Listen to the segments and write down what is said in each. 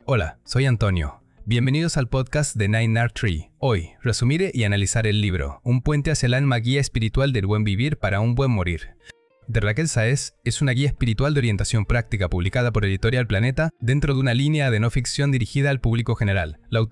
Hola, soy Antonio. Bienvenidos al podcast de Nine Art Tree. Hoy, resumiré y analizar el libro Un puente hacia el alma, guía espiritual del buen vivir para un buen morir, de Raquel Sáez. Es una guía espiritual de orientación práctica publicada por Editorial Planeta dentro de una línea de no ficción dirigida al público general. La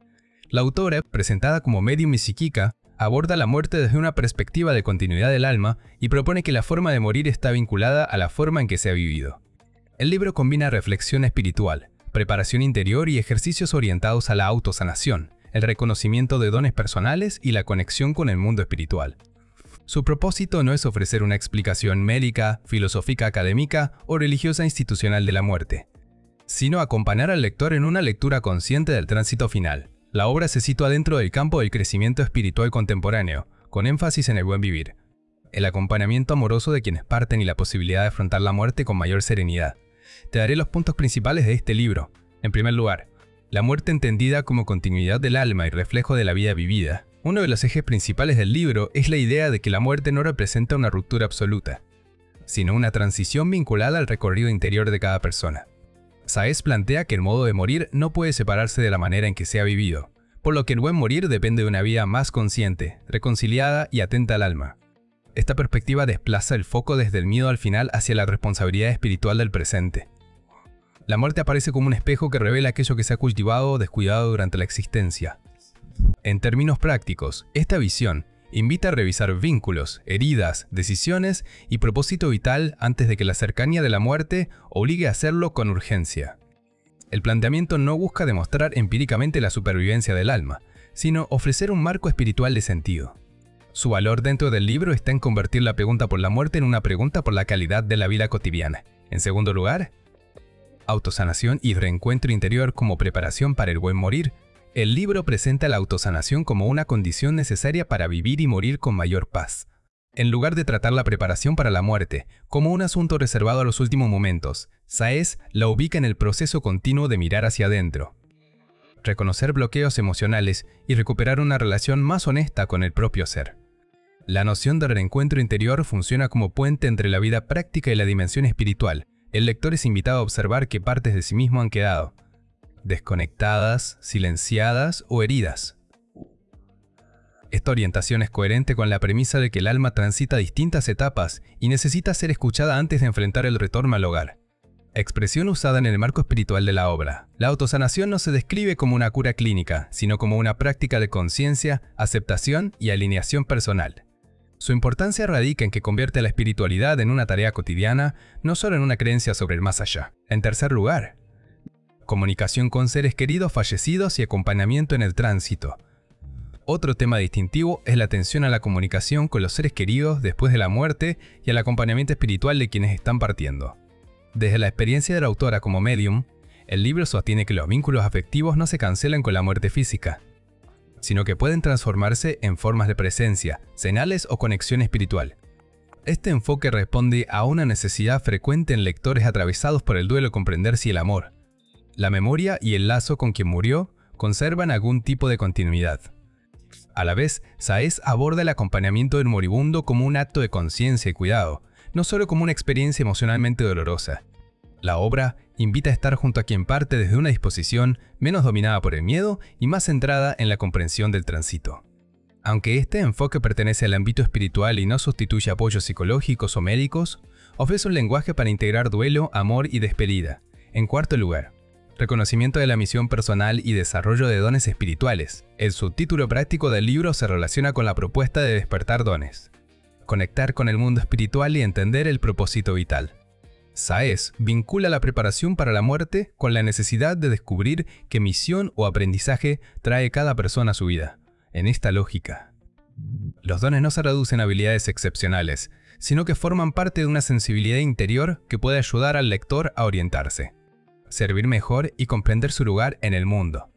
autora, presentada como medium y psíquica, aborda la muerte desde una perspectiva de continuidad del alma y propone que la forma de morir está vinculada a la forma en que se ha vivido. El libro combina reflexión espiritual, preparación interior y ejercicios orientados a la autosanación, el reconocimiento de dones personales y la conexión con el mundo espiritual. Su propósito no es ofrecer una explicación médica, filosófica académica o religiosa institucional de la muerte, sino acompañar al lector en una lectura consciente del tránsito final. La obra se sitúa dentro del campo del crecimiento espiritual contemporáneo, con énfasis en el buen vivir, el acompañamiento amoroso de quienes parten y la posibilidad de afrontar la muerte con mayor serenidad. Te daré los puntos principales de este libro. En primer lugar, la muerte entendida como continuidad del alma y reflejo de la vida vivida. Uno de los ejes principales del libro es la idea de que la muerte no representa una ruptura absoluta, sino una transición vinculada al recorrido interior de cada persona. Sáez plantea que el modo de morir no puede separarse de la manera en que se ha vivido, por lo que el buen morir depende de una vida más consciente, reconciliada y atenta al alma. Esta perspectiva desplaza el foco desde el miedo al final hacia la responsabilidad espiritual del presente. La muerte aparece como un espejo que revela aquello que se ha cultivado o descuidado durante la existencia. En términos prácticos, esta visión invita a revisar vínculos, heridas, decisiones y propósito vital antes de que la cercanía de la muerte obligue a hacerlo con urgencia. El planteamiento no busca demostrar empíricamente la supervivencia del alma, sino ofrecer un marco espiritual de sentido. Su valor dentro del libro está en convertir la pregunta por la muerte en una pregunta por la calidad de la vida cotidiana. En segundo lugar, autosanación y reencuentro interior como preparación para el buen morir. El libro presenta la autosanación como una condición necesaria para vivir y morir con mayor paz. En lugar de tratar la preparación para la muerte como un asunto reservado a los últimos momentos, Sáez la ubica en el proceso continuo de mirar hacia adentro, reconocer bloqueos emocionales y recuperar una relación más honesta con el propio ser. La noción de reencuentro interior funciona como puente entre la vida práctica y la dimensión espiritual. El lector es invitado a observar qué partes de sí mismo han quedado desconectadas, silenciadas o heridas. Esta orientación es coherente con la premisa de que el alma transita distintas etapas y necesita ser escuchada antes de enfrentar el retorno al hogar. Expresión usada en el marco espiritual de la obra. La autosanación no se describe como una cura clínica, sino como una práctica de conciencia, aceptación y alineación personal. Su importancia radica en que convierte la espiritualidad en una tarea cotidiana, no solo en una creencia sobre el más allá. En tercer lugar, comunicación con seres queridos fallecidos y acompañamiento en el tránsito. Otro tema distintivo es la atención a la comunicación con los seres queridos después de la muerte y al acompañamiento espiritual de quienes están partiendo. Desde la experiencia de la autora como medium, el libro sostiene que los vínculos afectivos no se cancelan con la muerte física, sino que pueden transformarse en formas de presencia, señales o conexión espiritual. Este enfoque responde a una necesidad frecuente en lectores atravesados por el duelo: comprender si el amor, la memoria y el lazo con quien murió conservan algún tipo de continuidad. A la vez, Sáez aborda el acompañamiento del moribundo como un acto de conciencia y cuidado, no solo como una experiencia emocionalmente dolorosa. La obra invita a estar junto a quien parte desde una disposición menos dominada por el miedo y más centrada en la comprensión del tránsito. Aunque este enfoque pertenece al ámbito espiritual y no sustituye apoyos psicológicos o médicos, ofrece un lenguaje para integrar duelo, amor y despedida. En cuarto lugar, reconocimiento de la misión personal y desarrollo de dones espirituales. El subtítulo práctico del libro se relaciona con la propuesta de despertar dones, conectar con el mundo espiritual y entender el propósito vital. Sáez vincula la preparación para la muerte con la necesidad de descubrir qué misión o aprendizaje trae cada persona a su vida. En esta lógica, los dones no se reducen a habilidades excepcionales, sino que forman parte de una sensibilidad interior que puede ayudar al lector a orientarse, servir mejor y comprender su lugar en el mundo.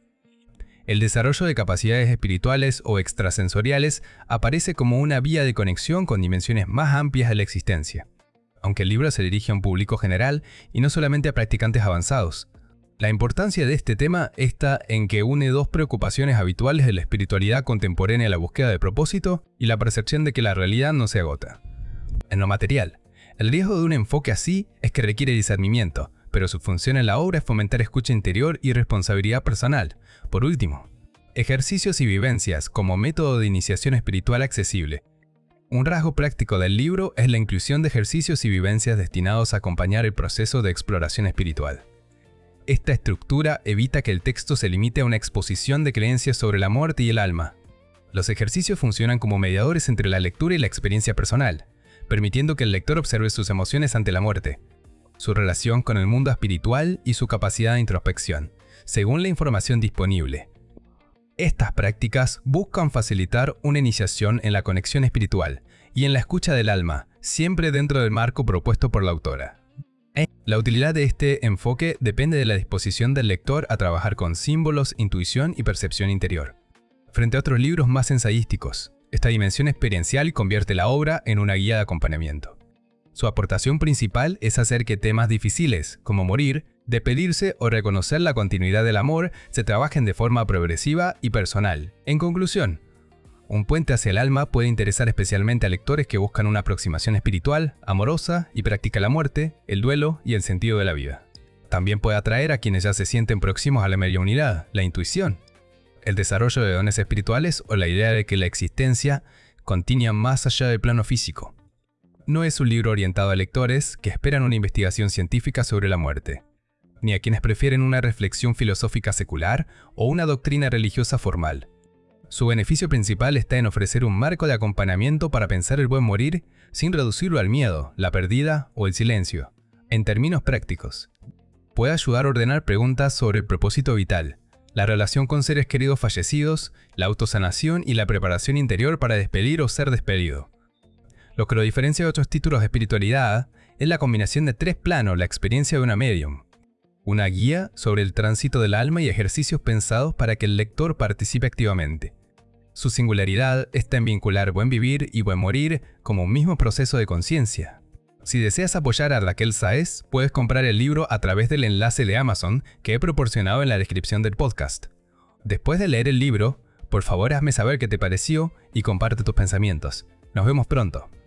El desarrollo de capacidades espirituales o extrasensoriales aparece como una vía de conexión con dimensiones más amplias de la existencia, aunque el libro se dirige a un público general y no solamente a practicantes avanzados. La importancia de este tema está en que une dos preocupaciones habituales de la espiritualidad contemporánea: la búsqueda de propósito y la percepción de que la realidad no se agota. En lo material, el riesgo de un enfoque así es que requiere discernimiento, pero su función en la obra es fomentar escucha interior y responsabilidad personal. Por último, ejercicios y vivencias como método de iniciación espiritual accesible. Un rasgo práctico del libro es la inclusión de ejercicios y vivencias destinados a acompañar el proceso de exploración espiritual. Esta estructura evita que el texto se limite a una exposición de creencias sobre la muerte y el alma. Los ejercicios funcionan como mediadores entre la lectura y la experiencia personal, permitiendo que el lector observe sus emociones ante la muerte, su relación con el mundo espiritual y su capacidad de introspección, según la información disponible. Estas prácticas buscan facilitar una iniciación en la conexión espiritual y en la escucha del alma, siempre dentro del marco propuesto por la autora. La utilidad de este enfoque depende de la disposición del lector a trabajar con símbolos, intuición y percepción interior. Frente a otros libros más ensayísticos, esta dimensión experiencial convierte la obra en una guía de acompañamiento. Su aportación principal es hacer que temas difíciles, como morir, despedirse o reconocer la continuidad del amor, se trabajen de forma progresiva y personal. En conclusión, Un puente hacia el alma puede interesar especialmente a lectores que buscan una aproximación espiritual, amorosa y practica la muerte, el duelo y el sentido de la vida. También puede atraer a quienes ya se sienten próximos a la mediunidad, la intuición, el desarrollo de dones espirituales o la idea de que la existencia continúa más allá del plano físico. No es un libro orientado a lectores que esperan una investigación científica sobre la muerte, ni a quienes prefieren una reflexión filosófica secular o una doctrina religiosa formal. Su beneficio principal está en ofrecer un marco de acompañamiento para pensar el buen morir sin reducirlo al miedo, la pérdida o el silencio. En términos prácticos, puede ayudar a ordenar preguntas sobre el propósito vital, la relación con seres queridos fallecidos, la autosanación y la preparación interior para despedir o ser despedido. Lo que lo diferencia de otros títulos de espiritualidad es la combinación de tres planos, la experiencia de una medium, una guía sobre el tránsito del alma y ejercicios pensados para que el lector participe activamente. Su singularidad está en vincular buen vivir y buen morir como un mismo proceso de conciencia. Si deseas apoyar a Raquel Sáez, puedes comprar el libro a través del enlace de Amazon que he proporcionado en la descripción del podcast. Después de leer el libro, por favor hazme saber qué te pareció y comparte tus pensamientos. Nos vemos pronto.